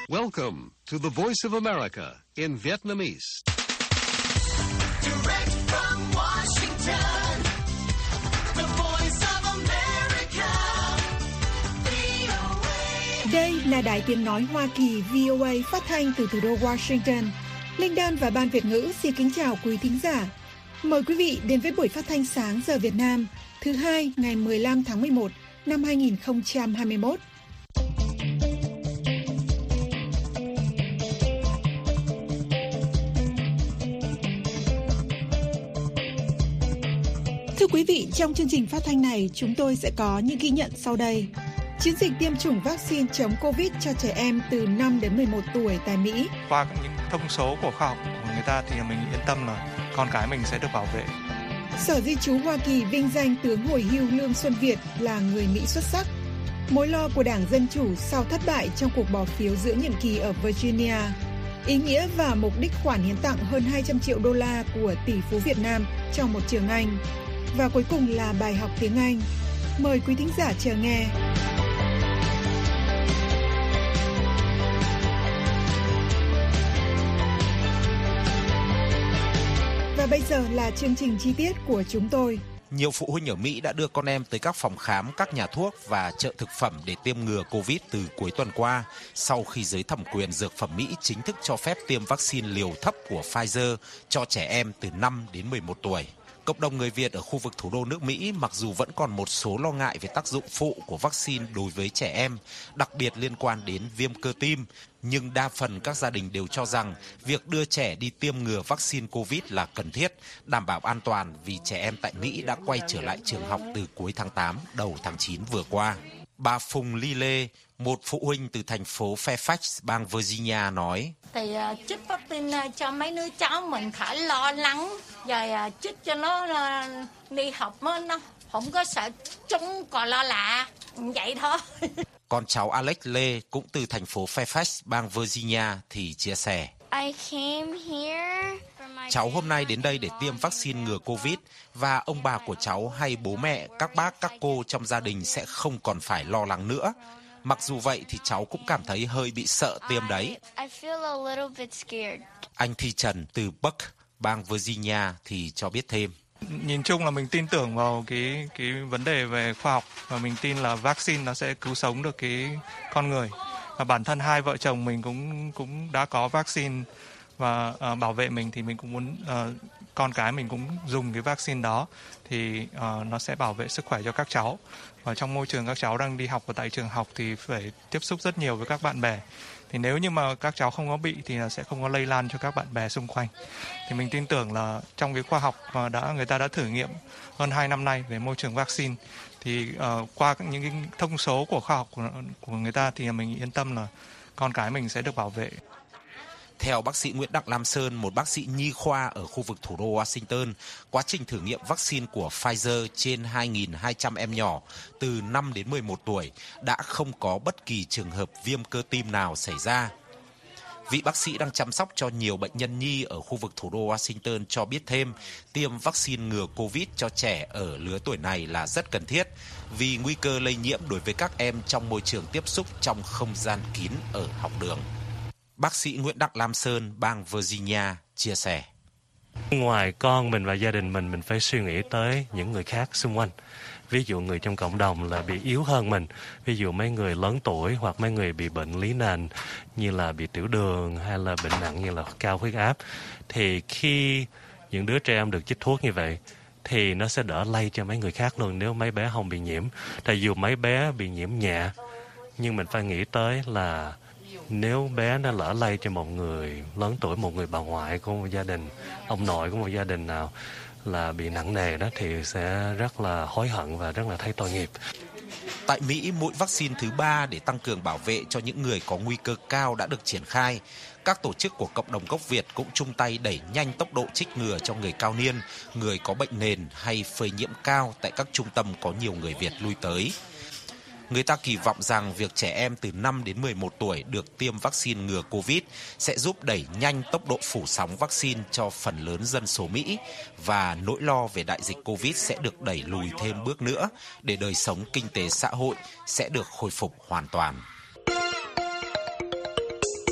Welcome to the Voice of America in Vietnamese. Direct from Washington, the Voice of America, VOA. Đây là Đài Tiếng Nói Hoa Kỳ VOA phát thanh từ thủ đô Washington. Linh Đan và Ban Việt ngữ xin kính chào quý thính giả. Mời quý vị đến với buổi phát thanh sáng giờ Việt Nam, thứ Hai ngày 15 tháng 11 năm 2021. Thưa quý vị, trong chương trình phát thanh này, chúng tôi sẽ có những ghi nhận sau đây. Chiến dịch tiêm chủng vaccine chống Covid cho trẻ em từ 5 đến 11 tuổi tại Mỹ. Qua những thông số của khoa học của người ta thì mình yên tâm là con cái mình sẽ được bảo vệ. Sở Di trú Hoa Kỳ vinh danh tướng hồi hưu Lương Xuân Việt là người Mỹ xuất sắc. Mối lo của Đảng Dân Chủ sau thất bại trong cuộc bỏ phiếu giữa nhiệm kỳ ở Virginia. Ý nghĩa và mục đích khoản hiến tặng hơn 200 triệu đô la của tỷ phú Việt Nam cho một trường Anh. Và cuối cùng là bài học tiếng Anh. Mời quý thính giả chờ nghe. Và bây giờ là chương trình chi tiết của chúng tôi. Nhiều phụ huynh ở Mỹ đã đưa con em tới các phòng khám, các nhà thuốc và chợ thực phẩm để tiêm ngừa Covid từ cuối tuần qua, sau khi giới thẩm quyền dược phẩm Mỹ chính thức cho phép tiêm vaccine liều thấp của Pfizer cho trẻ em từ 5 đến 11 tuổi. Cộng đồng người Việt ở khu vực thủ đô nước Mỹ mặc dù vẫn còn một số lo ngại về tác dụng phụ của vaccine đối với trẻ em, đặc biệt liên quan đến viêm cơ tim, nhưng đa phần các gia đình đều cho rằng việc đưa trẻ đi tiêm ngừa vaccine Covid là cần thiết, đảm bảo an toàn vì trẻ em tại Mỹ đã quay trở lại trường học từ cuối tháng 8, đầu tháng 9 vừa qua. Bà Phùng Ly Lê, một phụ huynh từ thành phố Fairfax, bang Virginia nói: Thì chích vaccine cho mấy đứa cháu mình khỏi lo lắng, rồi chích cho nó đi học nó không có sợ chúng còn lo lạ, vậy thôi. Con cháu Alex Lê cũng từ thành phố Fairfax, bang Virginia thì chia sẻ: Cháu hôm nay đến đây để tiêm vaccine ngừa Covid và ông bà của cháu hay bố mẹ, các bác, các cô trong gia đình sẽ không còn phải lo lắng nữa. Mặc dù vậy thì cháu cũng cảm thấy hơi bị sợ tiêm đấy. Anh Thi Trần từ Buck, bang Virginia thì cho biết thêm: Nhìn chung là mình tin tưởng vào cái vấn đề về khoa học và mình tin là vaccine nó sẽ cứu sống được cái con người. Và bản thân hai vợ chồng mình cũng đã có vaccine và bảo vệ mình thì mình cũng muốn con cái mình cũng dùng cái vaccine đó thì nó sẽ bảo vệ sức khỏe cho các cháu. Và trong môi trường các cháu đang đi học ở tại trường học thì phải tiếp xúc rất nhiều với các bạn bè. Thì nếu như mà các cháu không có bị thì là sẽ không có lây lan cho các bạn bè xung quanh. Thì mình tin tưởng là trong cái khoa học mà người ta đã thử nghiệm hơn 2 năm nay về môi trường vaccine thì qua những cái thông số của khoa học của người ta thì mình yên tâm là con cái mình sẽ được bảo vệ. Theo bác sĩ Nguyễn Đặng Lam Sơn, một bác sĩ nhi khoa ở khu vực thủ đô Washington, quá trình thử nghiệm vaccine của Pfizer trên 2.200 em nhỏ từ 5 đến 11 tuổi đã không có bất kỳ trường hợp viêm cơ tim nào xảy ra. Vị bác sĩ đang chăm sóc cho nhiều bệnh nhân nhi ở khu vực thủ đô Washington cho biết thêm, tiêm vaccine ngừa Covid cho trẻ ở lứa tuổi này là rất cần thiết vì nguy cơ lây nhiễm đối với các em trong môi trường tiếp xúc trong không gian kín ở học đường. Bác sĩ Nguyễn Đặng Lam Sơn, bang Virginia, chia sẻ: Ngoài con mình và gia đình mình phải suy nghĩ tới những người khác xung quanh. Ví dụ người trong cộng đồng là bị yếu hơn mình, ví dụ mấy người lớn tuổi hoặc mấy người bị bệnh lý nền như là bị tiểu đường hay là bệnh nặng như là cao huyết áp. Thì khi những đứa trẻ em được chích thuốc như vậy thì nó sẽ đỡ lây cho mấy người khác luôn nếu mấy bé không bị nhiễm. Tại dù mấy bé bị nhiễm nhẹ, nhưng mình phải nghĩ tới là nếu bé nó lỡ lây cho một người lớn tuổi, một người bà ngoại của một gia đình, ông nội của một gia đình nào là bị nặng nề đó thì sẽ rất là hối hận và rất là thấy tội nghiệp. Tại Mỹ, mũi vaccine thứ 3 để tăng cường bảo vệ cho những người có nguy cơ cao đã được triển khai. Các tổ chức của cộng đồng gốc Việt cũng chung tay đẩy nhanh tốc độ trích ngừa cho người cao niên, người có bệnh nền hay phơi nhiễm cao tại các trung tâm có nhiều người Việt lui tới. Người ta kỳ vọng rằng việc trẻ em từ 5 đến 11 tuổi được tiêm vaccine ngừa Covid sẽ giúp đẩy nhanh tốc độ phủ sóng vaccine cho phần lớn dân số Mỹ và nỗi lo về đại dịch Covid sẽ được đẩy lùi thêm bước nữa để đời sống kinh tế xã hội sẽ được khôi phục hoàn toàn.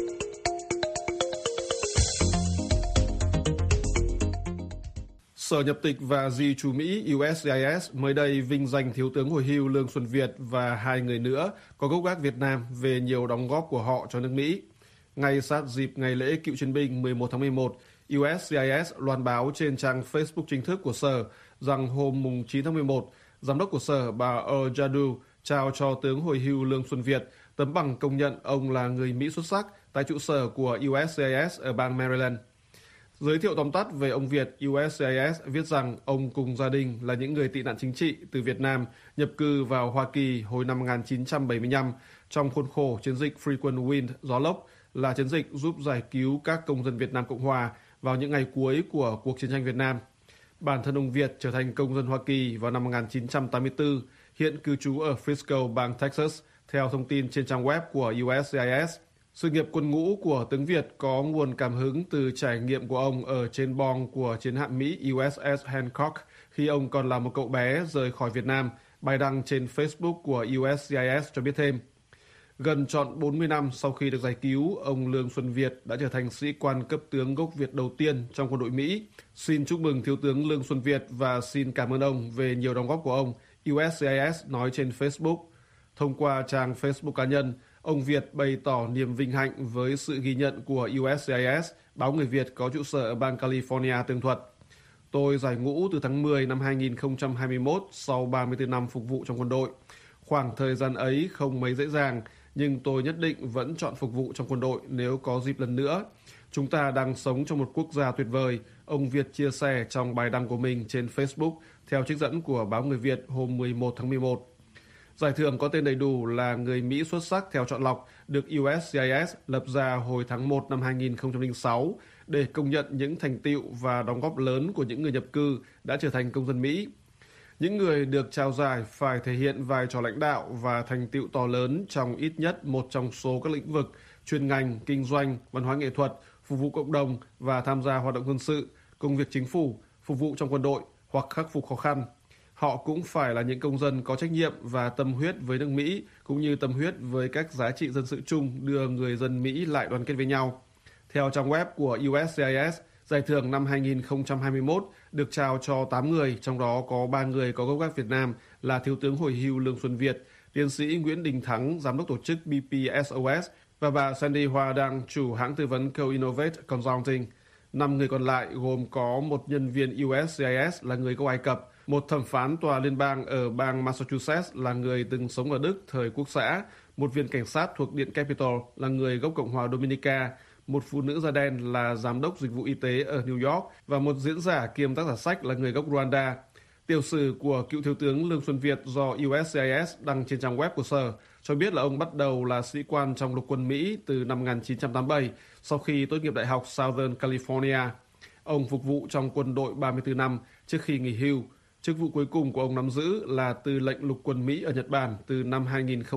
Sở Nhập tịch và Di trú Mỹ USCIS mới đây vinh danh Thiếu tướng hồi hưu Lương Xuân Việt và 2 người nữa có gốc gác Việt Nam về nhiều đóng góp của họ cho nước Mỹ. Ngay sát dịp ngày lễ cựu chiến binh 11 tháng 11, USCIS loan báo trên trang Facebook chính thức của Sở rằng hôm 9 tháng 11, Giám đốc của Sở bà Earl Jadu trao cho tướng hồi hưu Lương Xuân Việt tấm bằng công nhận ông là người Mỹ xuất sắc tại trụ sở của USCIS ở bang Maryland. Giới thiệu tóm tắt về ông Việt, USCIS viết rằng ông cùng gia đình là những người tị nạn chính trị từ Việt Nam nhập cư vào Hoa Kỳ hồi năm 1975 trong khuôn khổ chiến dịch Frequent Wind gió lốc, là chiến dịch giúp giải cứu các công dân Việt Nam Cộng Hòa vào những ngày cuối của cuộc chiến tranh Việt Nam. Bản thân ông Việt trở thành công dân Hoa Kỳ vào năm 1984, hiện cư trú ở Frisco, bang Texas, theo thông tin trên trang web của USCIS. Sự nghiệp quân ngũ của tướng Việt có nguồn cảm hứng từ trải nghiệm của ông ở trên bong của chiến hạm Mỹ USS Hancock khi ông còn là một cậu bé rời khỏi Việt Nam, bài đăng trên Facebook của USCIS cho biết thêm. Gần trọn 40 năm sau khi được giải cứu, ông Lương Xuân Việt đã trở thành sĩ quan cấp tướng gốc Việt đầu tiên trong quân đội Mỹ. Xin chúc mừng Thiếu tướng Lương Xuân Việt và xin cảm ơn ông về nhiều đóng góp của ông, USCIS nói trên Facebook. Thông qua trang Facebook cá nhân, ông Việt bày tỏ niềm vinh hạnh với sự ghi nhận của USCIS, báo Người Việt có trụ sở ở bang California tường thuật. Tôi giải ngũ từ tháng 10 năm 2021 sau 34 năm phục vụ trong quân đội. Khoảng thời gian ấy không mấy dễ dàng, nhưng tôi nhất định vẫn chọn phục vụ trong quân đội nếu có dịp lần nữa. Chúng ta đang sống trong một quốc gia tuyệt vời, ông Việt chia sẻ trong bài đăng của mình trên Facebook theo trích dẫn của báo Người Việt hôm 11 tháng 11. Giải thưởng có tên đầy đủ là Người Mỹ xuất sắc theo chọn lọc, được USCIS lập ra hồi tháng 1 năm 2006 để công nhận những thành tựu và đóng góp lớn của những người nhập cư đã trở thành công dân Mỹ. Những người được trao giải phải thể hiện vai trò lãnh đạo và thành tựu to lớn trong ít nhất một trong số các lĩnh vực chuyên ngành, kinh doanh, văn hóa nghệ thuật, phục vụ cộng đồng và tham gia hoạt động quân sự, công việc chính phủ, phục vụ trong quân đội hoặc khắc phục khó khăn. Họ cũng phải là những công dân có trách nhiệm và tâm huyết với nước Mỹ, cũng như tâm huyết với các giá trị dân sự chung đưa người dân Mỹ lại đoàn kết với nhau. Theo trang web của USCIS, giải thưởng năm 2021 được trao cho 8 người, trong đó có 3 người có gốc gác Việt Nam là Thiếu tướng hồi hưu Lương Xuân Việt, Tiến sĩ Nguyễn Đình Thắng, Giám đốc tổ chức BPSOS và bà Sandy Hoa Đăng, chủ hãng tư vấn Co-Innovate Consulting. 5 người còn lại gồm có một nhân viên USCIS là người gốc Ai Cập, một thẩm phán tòa liên bang ở bang Massachusetts là người từng sống ở Đức thời quốc xã, một viên cảnh sát thuộc Điện Capitol là người gốc Cộng hòa Dominica, một phụ nữ da đen là giám đốc dịch vụ y tế ở New York và một diễn giả kiêm tác giả sách là người gốc Rwanda. Tiểu sử của cựu thiếu tướng Lương Xuân Việt do USCIS đăng trên trang web của Sở cho biết là ông bắt đầu là sĩ quan trong lục quân Mỹ từ năm 1987 sau khi tốt nghiệp Đại học Southern California. Ông phục vụ trong quân đội 34 năm trước khi nghỉ hưu. Chức vụ cuối cùng của ông nắm giữ là tư lệnh lục quân Mỹ ở Nhật Bản từ năm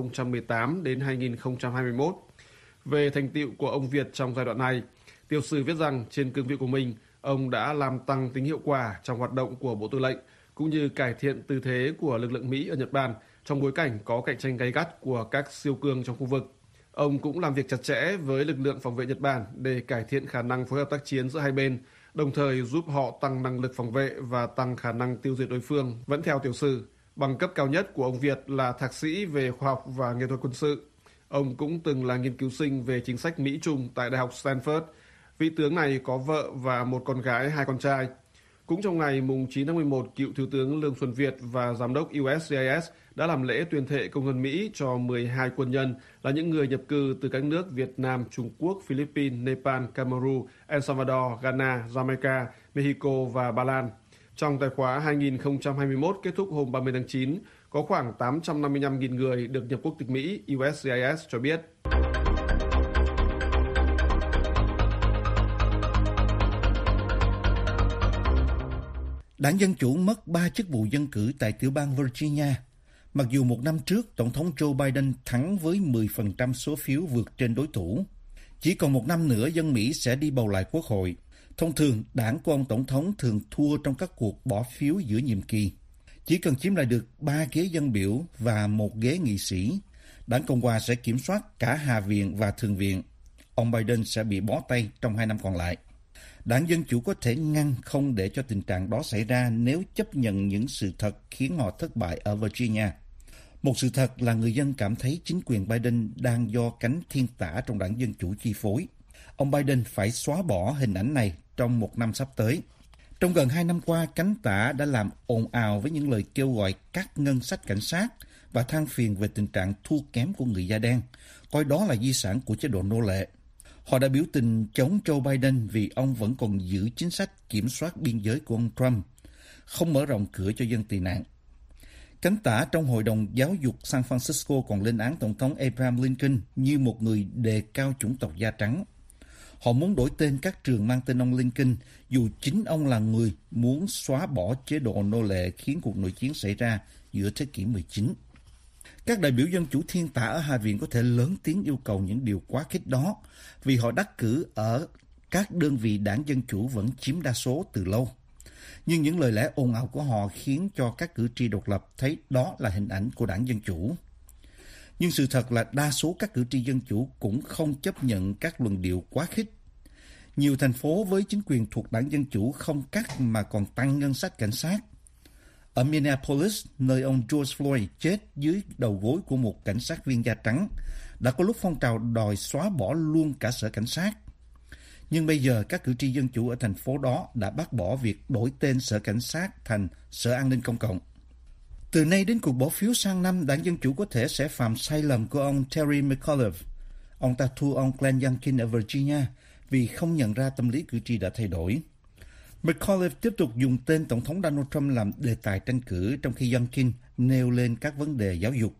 2018 đến 2021. Về thành tựu của ông Việt trong giai đoạn này, tiểu sử viết rằng trên cương vị của mình, ông đã làm tăng tính hiệu quả trong hoạt động của Bộ Tư lệnh, cũng như cải thiện tư thế của lực lượng Mỹ ở Nhật Bản trong bối cảnh có cạnh tranh gay gắt của các siêu cường trong khu vực. Ông cũng làm việc chặt chẽ với lực lượng phòng vệ Nhật Bản để cải thiện khả năng phối hợp tác chiến giữa hai bên, đồng thời giúp họ tăng năng lực phòng vệ và tăng khả năng tiêu diệt đối phương. Vẫn theo tiểu sử, bằng cấp cao nhất của ông Việt là thạc sĩ về khoa học và nghệ thuật quân sự. Ông cũng từng là nghiên cứu sinh về chính sách Mỹ-Trung tại Đại học Stanford. Vị tướng này có vợ và một con gái, 2 con trai. Cũng trong ngày 9 tháng 11, cựu Thiếu tướng Lương Xuân Việt và Giám đốc USCIS đã làm lễ tuyên thệ công dân Mỹ cho 12 quân nhân là những người nhập cư từ các nước Việt Nam, Trung Quốc, Philippines, Nepal, Cameroon, El Salvador, Ghana, Jamaica, Mexico và Ba Lan. Trong tài khóa 2021 kết thúc hôm 30 tháng 9, có khoảng 855.000 người được nhập quốc tịch Mỹ, USCIS cho biết. Đảng Dân Chủ mất 3 chức vụ dân cử tại tiểu bang Virginia. Mặc dù một năm trước, Tổng thống Joe Biden thắng với 10% số phiếu vượt trên đối thủ. Chỉ còn một năm nữa dân Mỹ sẽ đi bầu lại quốc hội. Thông thường, đảng của ông Tổng thống thường thua trong các cuộc bỏ phiếu giữa nhiệm kỳ. Chỉ cần chiếm lại được 3 ghế dân biểu và 1 ghế nghị sĩ, đảng Cộng hòa sẽ kiểm soát cả Hạ viện và Thượng viện. Ông Biden sẽ bị bó tay trong 2 năm còn lại. Đảng Dân Chủ có thể ngăn không để cho tình trạng đó xảy ra nếu chấp nhận những sự thật khiến họ thất bại ở Virginia. Một sự thật là người dân cảm thấy chính quyền Biden đang do cánh thiên tả trong Đảng Dân Chủ chi phối. Ông Biden phải xóa bỏ hình ảnh này trong một năm sắp tới. Trong gần 2 năm qua, cánh tả đã làm ồn ào với những lời kêu gọi cắt ngân sách cảnh sát và than phiền về tình trạng thua kém của người da đen, coi đó là di sản của chế độ nô lệ. Họ đã biểu tình chống Joe Biden vì ông vẫn còn giữ chính sách kiểm soát biên giới của ông Trump, không mở rộng cửa cho dân tị nạn. Cánh tả trong Hội đồng Giáo dục San Francisco còn lên án Tổng thống Abraham Lincoln như một người đề cao chủng tộc da trắng. Họ muốn đổi tên các trường mang tên ông Lincoln, dù chính ông là người muốn xóa bỏ chế độ nô lệ khiến cuộc nội chiến xảy ra giữa thế kỷ 19. Các đại biểu Dân Chủ thiên tả ở Hạ viện có thể lớn tiếng yêu cầu những điều quá khích đó vì họ đắc cử ở các đơn vị Đảng Dân Chủ vẫn chiếm đa số từ lâu. Nhưng những lời lẽ ồn ào của họ khiến cho các cử tri độc lập thấy đó là hình ảnh của Đảng Dân Chủ. Nhưng sự thật là đa số các cử tri Dân Chủ cũng không chấp nhận các luận điệu quá khích. Nhiều thành phố với chính quyền thuộc Đảng Dân Chủ không cắt mà còn tăng ngân sách cảnh sát. Ở Minneapolis, nơi ông George Floyd chết dưới đầu gối của một cảnh sát viên da trắng, đã có lúc phong trào đòi xóa bỏ luôn cả sở cảnh sát. Nhưng bây giờ các cử tri Dân Chủ ở thành phố đó đã bác bỏ việc đổi tên sở cảnh sát thành sở an ninh công cộng. Từ nay đến cuộc bỏ phiếu sang năm, Đảng Dân Chủ có thể sẽ phạm sai lầm của ông Terry McAuliffe. Ông ta thua ông Glenn Youngkin ở Virginia vì không nhận ra tâm lý cử tri đã thay đổi. McAuliffe tiếp tục dùng tên Tổng thống Donald Trump làm đề tài tranh cử, trong khi Youngkin nêu lên các vấn đề giáo dục.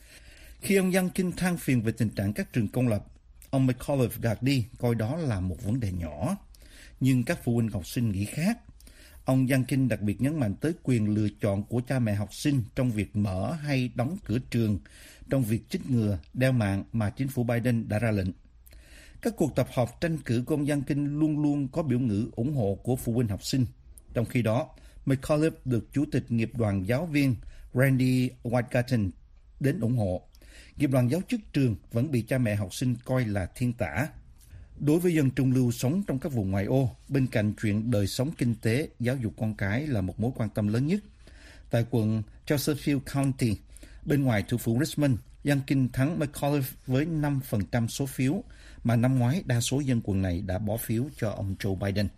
Khi ông Youngkin than phiền về tình trạng các trường công lập, ông McAuliffe gạt đi, coi đó là một vấn đề nhỏ. Nhưng các phụ huynh học sinh nghĩ khác. Ông Youngkin đặc biệt nhấn mạnh tới quyền lựa chọn của cha mẹ học sinh trong việc mở hay đóng cửa trường, trong việc chích ngừa, đeo mạng mà chính phủ Biden đã ra lệnh. Các cuộc tập họp tranh cử của ông Youngkin luôn luôn có biểu ngữ ủng hộ của phụ huynh học sinh. Trong khi đó, McAuliffe được Chủ tịch Nghiệp đoàn Giáo viên Randy Weingarten đến ủng hộ. Nghiệp đoàn giáo chức trường vẫn bị cha mẹ học sinh coi là thiên tả. Đối với dân trung lưu sống trong các vùng ngoại ô, bên cạnh chuyện đời sống kinh tế, giáo dục con cái là một mối quan tâm lớn nhất. Tại quận Chesterfield County, bên ngoài thủ phủ Richmond, Youngkin thắng McAuliffe với 5% số phiếu, mà năm ngoái đa số dân quận này đã bỏ phiếu cho ông Joe Biden.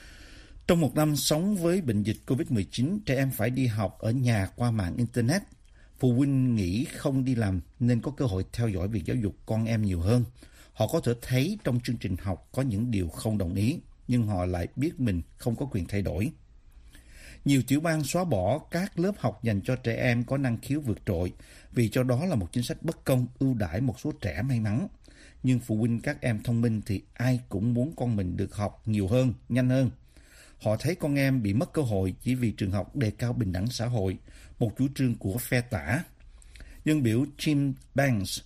Trong một năm sống với bệnh dịch COVID-19, trẻ em phải đi học ở nhà qua mạng Internet. Phụ huynh nghĩ không đi làm nên có cơ hội theo dõi việc giáo dục con em nhiều hơn. Họ có thể thấy trong chương trình học có những điều không đồng ý, nhưng họ lại biết mình không có quyền thay đổi. Nhiều tiểu bang xóa bỏ các lớp học dành cho trẻ em có năng khiếu vượt trội vì cho đó là một chính sách bất công ưu đãi một số trẻ may mắn. Nhưng phụ huynh các em thông minh thì ai cũng muốn con mình được học nhiều hơn, nhanh hơn. Họ thấy con em bị mất cơ hội chỉ vì trường học đề cao bình đẳng xã hội, một chủ trương của phe tả. Dân biểu Jim Banks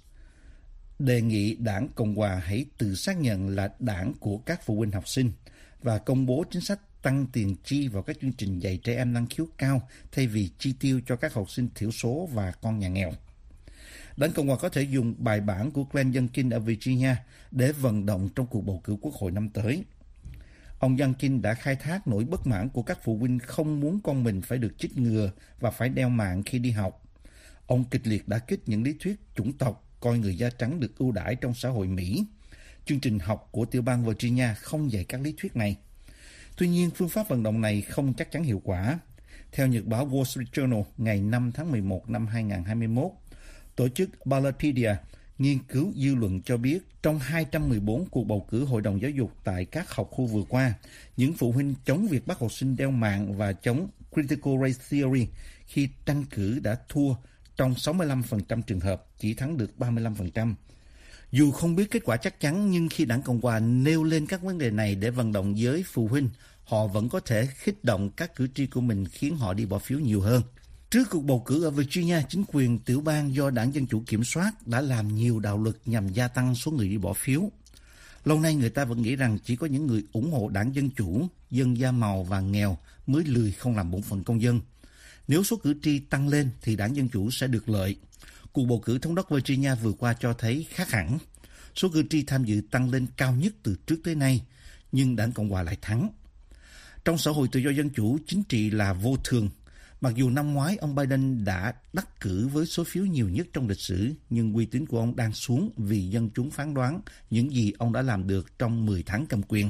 đề nghị Đảng Cộng hòa hãy tự xác nhận là đảng của các phụ huynh học sinh và công bố chính sách tăng tiền chi vào các chương trình dạy trẻ em năng khiếu cao thay vì chi tiêu cho các học sinh thiểu số và con nhà nghèo. Đảng Cộng hòa có thể dùng bài bản của Glenn Youngkin ở Virginia để vận động trong cuộc bầu cử quốc hội năm tới. Ông Youngkin đã khai thác nỗi bất mãn của các phụ huynh không muốn con mình phải được chích ngừa và phải đeo mạng khi đi học. Ông kịch liệt đả kích những lý thuyết chủng tộc, coi người da trắng được ưu đãi trong xã hội Mỹ. Chương trình học của tiểu bang Virginia không dạy các lý thuyết này. Tuy nhiên, phương pháp vận động này không chắc chắn hiệu quả. Theo nhật báo Wall Street Journal ngày 5 tháng 11 năm 2021, tổ chức Ballotpedia nghiên cứu dư luận cho biết trong 214 cuộc bầu cử Hội đồng Giáo dục tại các học khu vừa qua, những phụ huynh chống việc bắt học sinh đeo mạng và chống Critical Race Theory khi tranh cử đã thua trong 65% trường hợp, chỉ thắng được 35%. Dù không biết kết quả chắc chắn, nhưng khi Đảng Cộng hòa nêu lên các vấn đề này để vận động giới phụ huynh, họ vẫn có thể khích động các cử tri của mình khiến họ đi bỏ phiếu nhiều hơn. Trước cuộc bầu cử ở Virginia, chính quyền tiểu bang do Đảng Dân Chủ kiểm soát đã làm nhiều đạo luật nhằm gia tăng số người đi bỏ phiếu. Lâu nay người ta vẫn nghĩ rằng chỉ có những người ủng hộ Đảng Dân Chủ, dân da màu và nghèo mới lười không làm bổn phận công dân. Nếu số cử tri tăng lên thì Đảng Dân Chủ sẽ được lợi. Cuộc bầu cử thống đốc Virginia vừa qua cho thấy khác hẳn. Số cử tri tham dự tăng lên cao nhất từ trước tới nay. nhưng Đảng Cộng hòa lại thắng. Trong xã hội tự do dân chủ, chính trị là vô thường. Mặc dù năm ngoái ông Biden đã đắc cử với số phiếu nhiều nhất trong lịch sử, nhưng uy tín của ông đang xuống vì dân chúng phán đoán những gì ông đã làm được trong 10 tháng cầm quyền.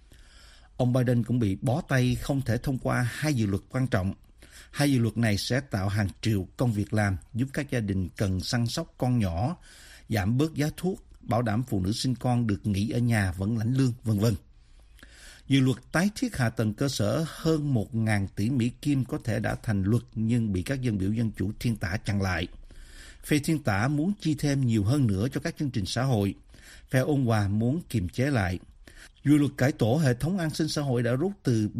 Ông Biden cũng bị bó tay không thể thông qua 2 dự luật quan trọng. 2 dự luật này sẽ tạo hàng triệu công việc làm, giúp các gia đình cần săn sóc con nhỏ, giảm bớt giá thuốc, bảo đảm phụ nữ sinh con được nghỉ ở nhà vẫn lãnh lương, v.v. Dự luật tái thiết hạ tầng cơ sở hơn 1.000 tỷ Mỹ Kim có thể đã thành luật nhưng bị các dân biểu dân chủ thiên tả chặn lại. Phe thiên tả muốn chi thêm nhiều hơn nữa cho các chương trình xã hội. Phe ôn hòa muốn kiềm chế lại. Dự luật cải tổ hệ thống an sinh xã hội đã rút từ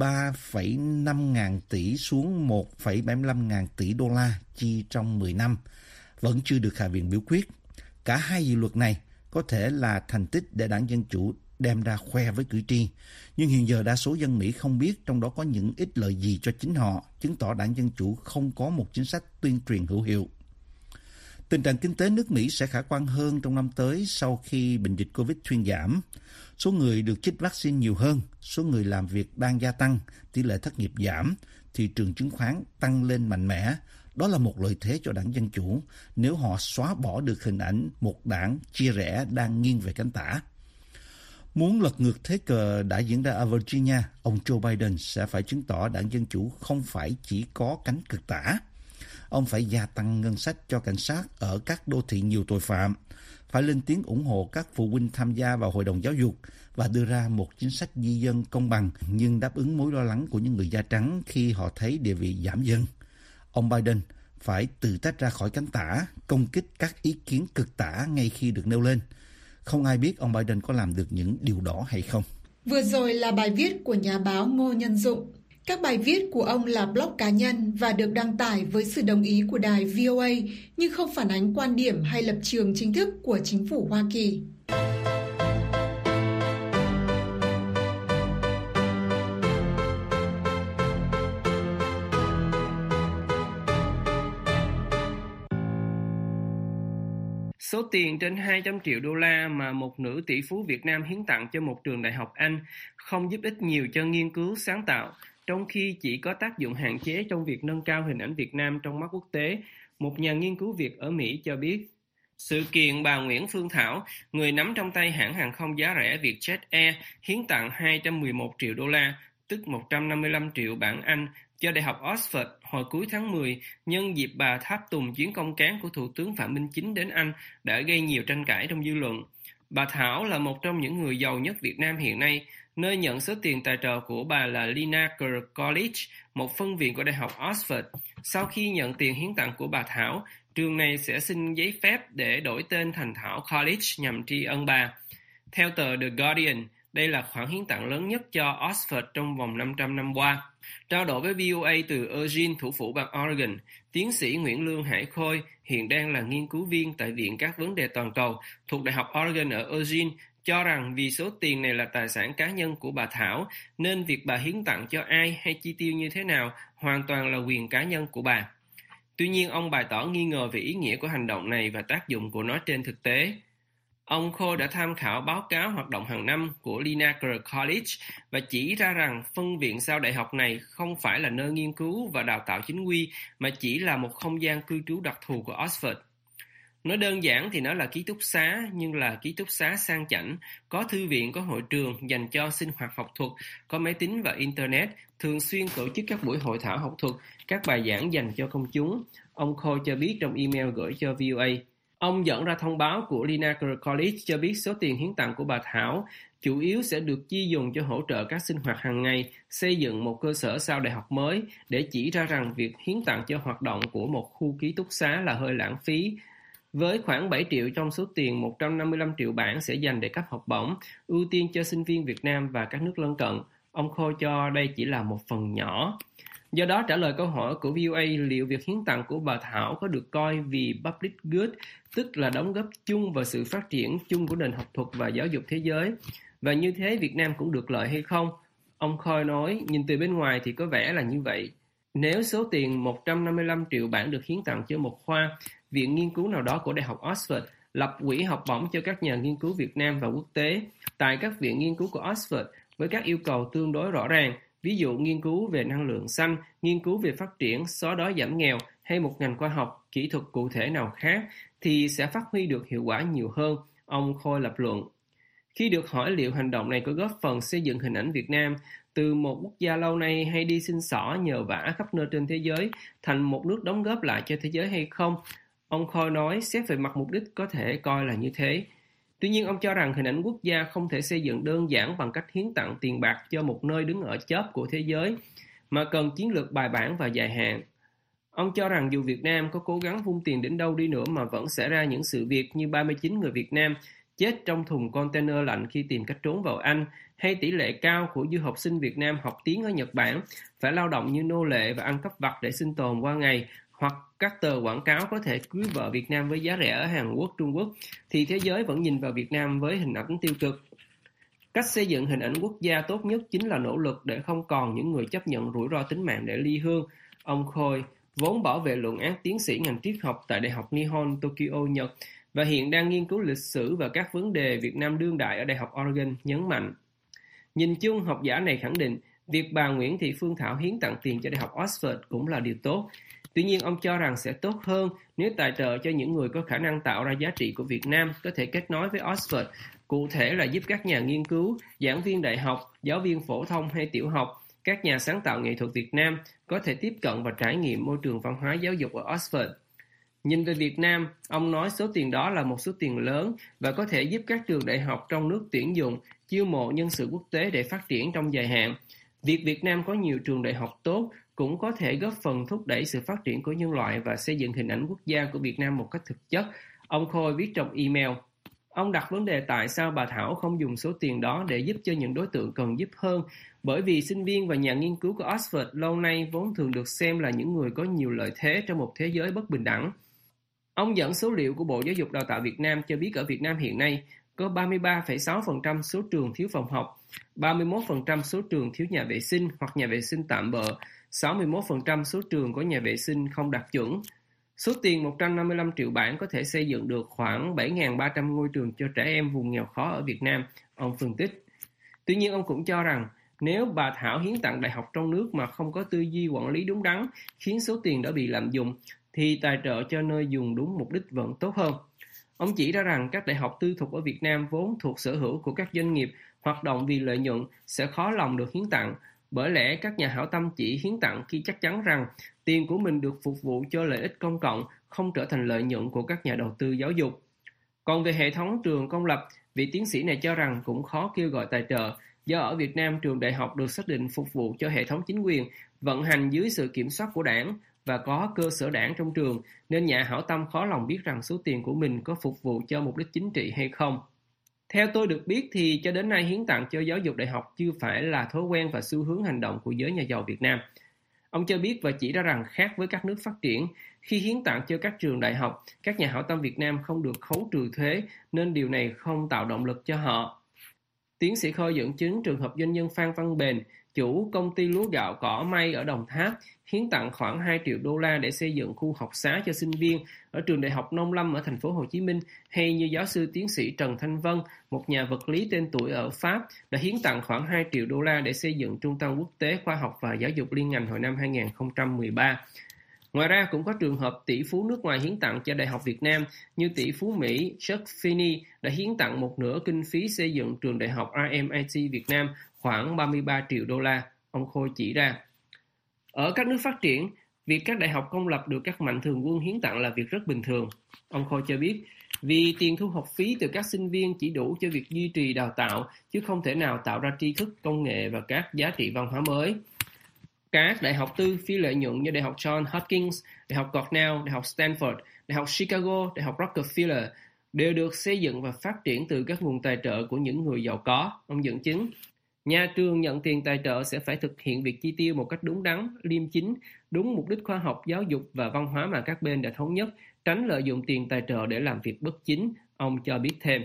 3,5 ngàn tỷ xuống 1,75 ngàn tỷ đô la chi trong 10 năm, vẫn chưa được Hạ viện biểu quyết. Cả 2 dự luật này có thể là thành tích để đảng Dân Chủ đem ra khoe với cử tri, nhưng hiện giờ đa số dân Mỹ không biết trong đó có những ích lợi gì cho chính họ, chứng tỏ đảng Dân Chủ không có một chính sách tuyên truyền hữu hiệu. Tình trạng kinh tế nước Mỹ sẽ khả quan hơn trong năm tới sau khi bệnh dịch Covid thuyên giảm. Số người được chích vaccine nhiều hơn, số người làm việc đang gia tăng, tỷ lệ thất nghiệp giảm, thị trường chứng khoán tăng lên mạnh mẽ. Đó là một lợi thế cho đảng Dân Chủ nếu họ xóa bỏ được hình ảnh một đảng chia rẽ đang nghiêng về cánh tả. Muốn lật ngược thế cờ đã diễn ra ở Virginia, ông Joe Biden sẽ phải chứng tỏ đảng Dân Chủ không phải chỉ có cánh cực tả. Ông phải gia tăng ngân sách cho cảnh sát ở các đô thị nhiều tội phạm, phải lên tiếng ủng hộ các phụ huynh tham gia vào hội đồng giáo dục và đưa ra một chính sách di dân công bằng nhưng đáp ứng mối lo lắng của những người da trắng khi họ thấy địa vị giảm dần. Ông Biden phải tự tách ra khỏi cánh tả, công kích các ý kiến cực tả ngay khi được nêu lên. Không ai biết ông Biden có làm được những điều đó hay không. Vừa rồi là bài viết của nhà báo Ngô Nhân Dụng. Các bài viết của ông là blog cá nhân và được đăng tải với sự đồng ý của đài VOA, nhưng không phản ánh quan điểm hay lập trường chính thức của chính phủ Hoa Kỳ. Số tiền trên 200 triệu đô la mà một nữ tỷ phú Việt Nam hiến tặng cho một trường đại học Anh không giúp ích nhiều cho nghiên cứu sáng tạo, trong khi chỉ có tác dụng hạn chế trong việc nâng cao hình ảnh Việt Nam trong mắt quốc tế, một nhà nghiên cứu Việt ở Mỹ cho biết. Sự kiện bà Nguyễn Phương Thảo, người nắm trong tay hãng hàng không giá rẻ Vietjet Air, hiến tặng 211 triệu đô la, tức 155 triệu bảng Anh, cho Đại học Oxford hồi cuối tháng 10, nhân dịp bà tháp tùng chuyến công cán của Thủ tướng Phạm Minh Chính đến Anh đã gây nhiều tranh cãi trong dư luận. Bà Thảo là một trong những người giàu nhất Việt Nam hiện nay. Nơi nhận số tiền tài trợ của bà là Linacre College, một phân viện của Đại học Oxford. Sau khi nhận tiền hiến tặng của bà Thảo, trường này sẽ xin giấy phép để đổi tên thành Thảo College nhằm tri ân bà. Theo tờ The Guardian, đây là khoản hiến tặng lớn nhất cho Oxford trong vòng 500 năm qua. Trao đổi với VOA từ Eugene, thủ phủ bang Oregon, tiến sĩ Nguyễn Lương Hải Khôi hiện đang là nghiên cứu viên tại Viện các vấn đề toàn cầu thuộc Đại học Oregon ở Eugene, cho rằng vì số tiền này là tài sản cá nhân của bà Thảo, nên việc bà hiến tặng cho ai hay chi tiêu như thế nào hoàn toàn là quyền cá nhân của bà. Tuy nhiên, ông bày tỏ nghi ngờ về ý nghĩa của hành động này và tác dụng của nó trên thực tế. Ông Khôi đã tham khảo báo cáo hoạt động hàng năm của Linacre College và chỉ ra rằng phân viện sau đại học này không phải là nơi nghiên cứu và đào tạo chính quy, mà chỉ là một không gian cư trú đặc thù của Oxford. Nói đơn giản thì nó là ký túc xá, nhưng là ký túc xá sang chảnh, có thư viện, có hội trường dành cho sinh hoạt học thuật, có máy tính và Internet, thường xuyên tổ chức các buổi hội thảo học thuật, các bài giảng dành cho công chúng, ông Khôi cho biết trong email gửi cho VOA. Ông dẫn ra thông báo của Linacre College cho biết số tiền hiến tặng của bà Thảo chủ yếu sẽ được chi dùng cho hỗ trợ các sinh hoạt hàng ngày, xây dựng một cơ sở sau đại học mới, để chỉ ra rằng việc hiến tặng cho hoạt động của một khu ký túc xá là hơi lãng phí. Với khoảng 7 triệu trong số tiền 155 triệu bảng sẽ dành để cấp học bổng, ưu tiên cho sinh viên Việt Nam và các nước lân cận, ông Khôi cho đây chỉ là một phần nhỏ. Do đó, trả lời câu hỏi của VOA liệu việc hiến tặng của bà Thảo có được coi vì public good, tức là đóng góp chung vào sự phát triển chung của nền học thuật và giáo dục thế giới, và như thế Việt Nam cũng được lợi hay không? Ông Khôi nói, nhìn từ bên ngoài thì có vẻ là như vậy. Nếu số tiền 155 triệu bảng được hiến tặng cho một khoa, viện nghiên cứu nào đó của Đại học Oxford, lập quỹ học bổng cho các nhà nghiên cứu Việt Nam và quốc tế tại các viện nghiên cứu của Oxford, với các yêu cầu tương đối rõ ràng, ví dụ nghiên cứu về năng lượng xanh, nghiên cứu về phát triển, xóa đói giảm nghèo hay một ngành khoa học, kỹ thuật cụ thể nào khác, thì sẽ phát huy được hiệu quả nhiều hơn, ông Khôi lập luận. Khi được hỏi liệu hành động này có góp phần xây dựng hình ảnh Việt Nam từ một quốc gia lâu nay hay đi xin xỏ nhờ vả khắp nơi trên thế giới thành một nước đóng góp lại cho thế giới hay không, ông Khôi nói xét về mặt mục đích có thể coi là như thế. Tuy nhiên, ông cho rằng hình ảnh quốc gia không thể xây dựng đơn giản bằng cách hiến tặng tiền bạc cho một nơi đứng ở chóp của thế giới, mà cần chiến lược bài bản và dài hạn. Ông cho rằng dù Việt Nam có cố gắng vung tiền đến đâu đi nữa mà vẫn xảy ra những sự việc như 39 người Việt Nam chết trong thùng container lạnh khi tìm cách trốn vào Anh, hay tỷ lệ cao của du học sinh Việt Nam học tiếng ở Nhật Bản phải lao động như nô lệ và ăn cắp vặt để sinh tồn qua ngày, hoặc các tờ quảng cáo có thể cưới vợ Việt Nam với giá rẻ ở Hàn Quốc, Trung Quốc, thì thế giới vẫn nhìn vào Việt Nam với hình ảnh tiêu cực. Cách xây dựng hình ảnh quốc gia tốt nhất chính là nỗ lực để không còn những người chấp nhận rủi ro tính mạng để ly hương. Ông Khôi, vốn bảo vệ luận án tiến sĩ ngành triết học tại Đại học Nihon, Tokyo, Nhật, và hiện đang nghiên cứu lịch sử và các vấn đề Việt Nam đương đại ở Đại học Oregon, nhấn mạnh. Nhìn chung, học giả này khẳng định việc bà Nguyễn Thị Phương Thảo hiến tặng tiền cho Đại học Oxford cũng là điều tốt. Tuy nhiên, ông cho rằng sẽ tốt hơn nếu tài trợ cho những người có khả năng tạo ra giá trị của Việt Nam có thể kết nối với Oxford, cụ thể là giúp các nhà nghiên cứu, giảng viên đại học, giáo viên phổ thông hay tiểu học, các nhà sáng tạo nghệ thuật Việt Nam có thể tiếp cận và trải nghiệm môi trường văn hóa giáo dục ở Oxford. Nhìn về Việt Nam, ông nói số tiền đó là một số tiền lớn và có thể giúp các trường đại học trong nước tuyển dụng, chiêu mộ nhân sự quốc tế để phát triển trong dài hạn. Việc Việt Nam có nhiều trường đại học tốt cũng có thể góp phần thúc đẩy sự phát triển của nhân loại và xây dựng hình ảnh quốc gia của Việt Nam một cách thực chất, ông Khôi viết trong email. Ông đặt vấn đề tại sao bà Thảo không dùng số tiền đó để giúp cho những đối tượng cần giúp hơn, bởi vì sinh viên và nhà nghiên cứu của Oxford lâu nay vốn thường được xem là những người có nhiều lợi thế trong một thế giới bất bình đẳng. Ông dẫn số liệu của Bộ Giáo dục Đào tạo Việt Nam cho biết ở Việt Nam hiện nay có 33,6% số trường thiếu phòng học, 31% số trường thiếu nhà vệ sinh hoặc nhà vệ sinh tạm bợ, 61% số trường có nhà vệ sinh không đạt chuẩn. Số tiền 155 triệu bảng có thể xây dựng được khoảng 7.300 ngôi trường cho trẻ em vùng nghèo khó ở Việt Nam, ông phân tích. Tuy nhiên, ông cũng cho rằng nếu bà Thảo hiến tặng đại học trong nước mà không có tư duy quản lý đúng đắn, khiến số tiền đã bị lạm dụng, thì tài trợ cho nơi dùng đúng mục đích vẫn tốt hơn. Ông chỉ ra rằng các đại học tư thục ở Việt Nam vốn thuộc sở hữu của các doanh nghiệp hoạt động vì lợi nhuận sẽ khó lòng được hiến tặng. Bởi lẽ các nhà hảo tâm chỉ hiến tặng khi chắc chắn rằng tiền của mình được phục vụ cho lợi ích công cộng, không trở thành lợi nhuận của các nhà đầu tư giáo dục. Còn về hệ thống trường công lập, vị tiến sĩ này cho rằng cũng khó kêu gọi tài trợ, do ở Việt Nam trường đại học được xác định phục vụ cho hệ thống chính quyền, vận hành dưới sự kiểm soát của đảng và có cơ sở đảng trong trường, nên nhà hảo tâm khó lòng biết rằng số tiền của mình có phục vụ cho mục đích chính trị hay không. Theo tôi được biết thì cho đến nay hiến tặng cho giáo dục đại học chưa phải là thói quen và xu hướng hành động của giới nhà giàu Việt Nam. Ông cho biết và chỉ ra rằng khác với các nước phát triển, khi hiến tặng cho các trường đại học, các nhà hảo tâm Việt Nam không được khấu trừ thuế nên điều này không tạo động lực cho họ. Tiến sĩ Khôi dẫn chứng trường hợp doanh nhân Phan Văn Bền, chủ công ty lúa gạo Cỏ May ở Đồng Tháp, hiến tặng khoảng 2 triệu đô la để xây dựng khu học xá cho sinh viên ở trường Đại học Nông Lâm ở thành phố Hồ Chí Minh, hay như giáo sư tiến sĩ Trần Thanh Vân, một nhà vật lý tên tuổi ở Pháp, đã hiến tặng khoảng 2 triệu đô la để xây dựng Trung tâm Quốc tế Khoa học và Giáo dục Liên ngành hồi năm 2013. Ngoài ra cũng có trường hợp tỷ phú nước ngoài hiến tặng cho Đại học Việt Nam như tỷ phú Mỹ Chuck Finney đã hiến tặng một nửa kinh phí xây dựng trường Đại học RMIT Việt Nam khoảng 33 triệu đô la, ông Khôi chỉ ra. Ở các nước phát triển, việc các đại học công lập được các mạnh thường quân hiến tặng là việc rất bình thường. Ông Khôi cho biết, vì tiền thu học phí từ các sinh viên chỉ đủ cho việc duy trì đào tạo, chứ không thể nào tạo ra tri thức, công nghệ và các giá trị văn hóa mới. Các đại học tư phi lợi nhuận như Đại học Johns Hopkins, Đại học Cornell, Đại học Stanford, Đại học Chicago, Đại học Rockefeller đều được xây dựng và phát triển từ các nguồn tài trợ của những người giàu có, ông dẫn chứng. Nhà trường nhận tiền tài trợ sẽ phải thực hiện việc chi tiêu một cách đúng đắn, liêm chính, đúng mục đích khoa học, giáo dục và văn hóa mà các bên đã thống nhất, tránh lợi dụng tiền tài trợ để làm việc bất chính, ông cho biết thêm.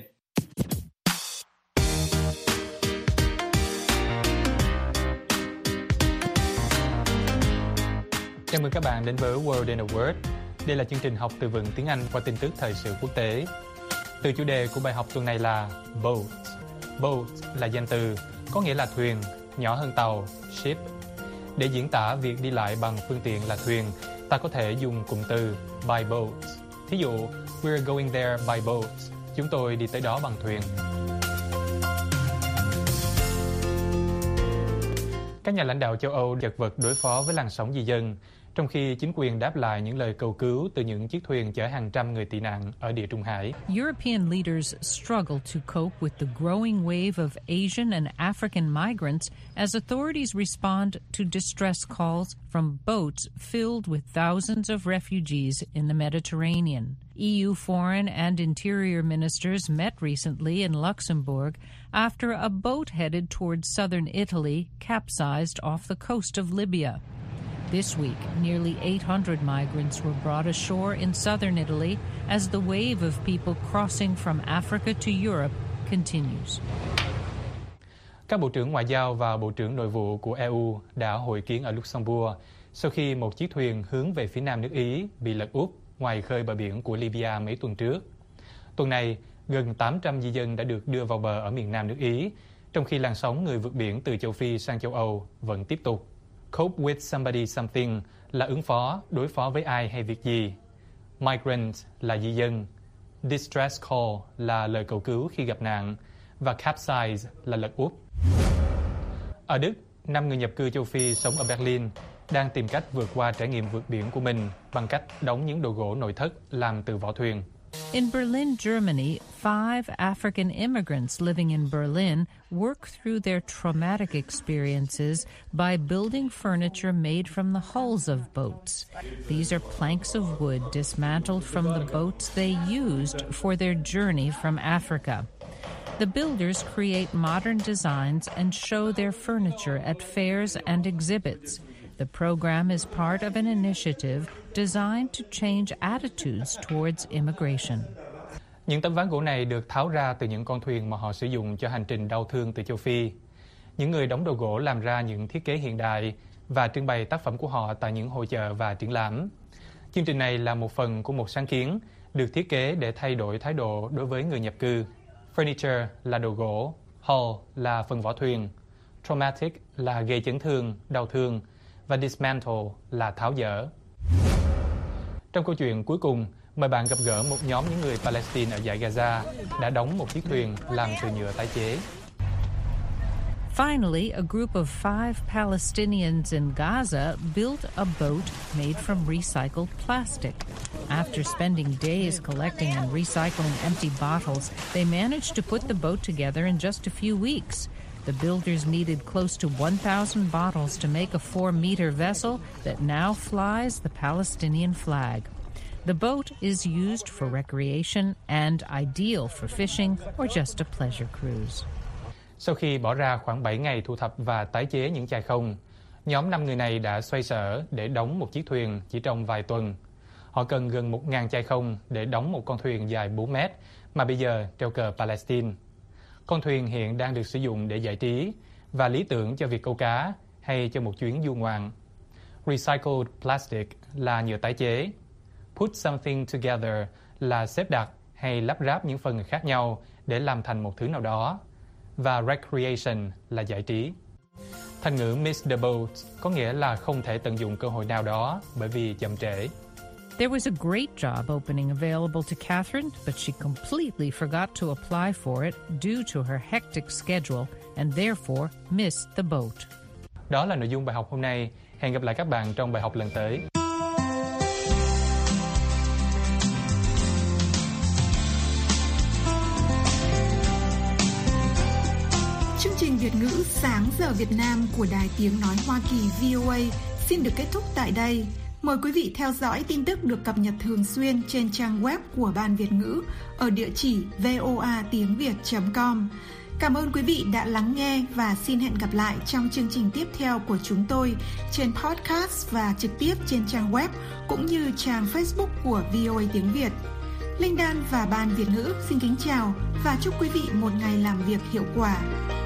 Chào mừng các bạn đến với World in a Word. Đây là chương trình học từ vựng tiếng Anh qua tin tức thời sự quốc tế. Từ chủ đề của bài học tuần này là boat. Boat là danh từ có nghĩa là thuyền, nhỏ hơn tàu, ship. Để diễn tả việc đi lại bằng phương tiện là thuyền, ta có thể dùng cụm từ by boat. Thí dụ, we're going there by boat. Chúng tôi đi tới đó bằng thuyền. Các nhà lãnh đạo châu Âu chật vật đối phó với làn sóng di dân, trong khi chính quyền đáp lại những lời cầu cứu từ những chiếc thuyền chở hàng trăm người tị nạn ở Địa Trung Hải. European leaders struggle to cope with the growing wave of Asian and African migrants as authorities respond to distress calls from boats filled with thousands of refugees in the Mediterranean. EU foreign and interior ministers met recently in Luxembourg after a boat headed towards southern Italy capsized off the coast of Libya. This week, nearly 800 migrants were brought ashore in southern Italy as the wave of people crossing from Africa to Europe continues. Các bộ trưởng ngoại giao và bộ trưởng nội vụ của EU đã hội kiến ở Luxembourg sau khi một chiếc thuyền hướng về phía nam nước Ý bị lật úp ngoài khơi bờ biển của Libya mấy tuần trước. Tuần này, gần 800 di dân đã được đưa vào bờ ở miền nam nước Ý, trong khi làn sóng người vượt biển từ châu Phi sang châu Âu vẫn tiếp tục. Cope with somebody something là ứng phó, đối phó với ai hay việc gì. Migrant là di dân. Distress call là lời cầu cứu khi gặp nạn. Và capsize là lật úp. Ở Đức, 5 người nhập cư châu Phi sống ở Berlin đang tìm cách vượt qua trải nghiệm vượt biển của mình bằng cách đóng những đồ gỗ nội thất làm từ vỏ thuyền. In Berlin, Germany, 5 African immigrants living in Berlin work through their traumatic experiences by building furniture made from the hulls of boats. These are planks of wood dismantled from the boats they used for their journey from Africa. The builders create modern designs and show their furniture at fairs and exhibits. The program is part of an initiative designed to change attitudes towards immigration. Những tấm ván gỗ này được tháo ra từ những con thuyền mà họ sử dụng cho hành trình đau thương từ châu Phi. Những người đóng đồ gỗ làm ra những thiết kế hiện đại và trưng bày tác phẩm của họ tại những hội chợ và triển lãm. Chương trình này là một phần của một sáng kiến được thiết kế để thay đổi thái độ đối với người nhập cư. Furniture là đồ gỗ, hull là phần vỏ thuyền, traumatic là gây chấn thương, đau thương, và dismantle là tháo dỡ. Trong câu chuyện cuối cùng, mời bạn gặp gỡ một nhóm những người Palestine ở dải Gaza đã đóng một chiếc thuyền làm từ nhựa tái chế. Finally, a group of 5 Palestinians in Gaza built a boat made from recycled plastic. After spending days collecting and recycling empty bottles, they managed to put the boat together in just a few weeks. The builders needed close to 1,000 bottles to make a 4-meter vessel that now flies the Palestinian flag. The boat is used for recreation and ideal for fishing or just a pleasure cruise. Sau khi bỏ ra khoảng 7 ngày thu thập và tái chế những chai không, nhóm 5 người này đã xoay sở để đóng một chiếc thuyền chỉ trong vài tuần. Họ cần gần 1.000 chai không để đóng một con thuyền dài 4 mét mà bây giờ treo cờ Palestine. Con thuyền hiện đang được sử dụng để giải trí và lý tưởng cho việc câu cá hay cho một chuyến du ngoạn. Recycled plastic là nhựa tái chế. Put something together là xếp đặt hay lắp ráp những phần khác nhau để làm thành một thứ nào đó. Và recreation là giải trí. Thành ngữ miss the boat có nghĩa là không thể tận dụng cơ hội nào đó bởi vì chậm trễ. There was a great job opening available to Catherine, but she completely forgot to apply for it due to her hectic schedule and therefore missed the boat. Đó là nội dung bài học hôm nay. Hẹn gặp lại các bạn trong bài học lần tới. Chương trình Việt ngữ Sáng giờ Việt Nam của Đài Tiếng Nói Hoa Kỳ VOA xin được kết thúc tại đây. Mời quý vị theo dõi tin tức được cập nhật thường xuyên trên trang web của Ban Việt ngữ ở địa chỉ voatiengviet.com. Cảm ơn quý vị đã lắng nghe và xin hẹn gặp lại trong chương trình tiếp theo của chúng tôi trên podcast và trực tiếp trên trang web cũng như trang Facebook của VOA Tiếng Việt. Linh Đan và Ban Việt ngữ xin kính chào và chúc quý vị một ngày làm việc hiệu quả.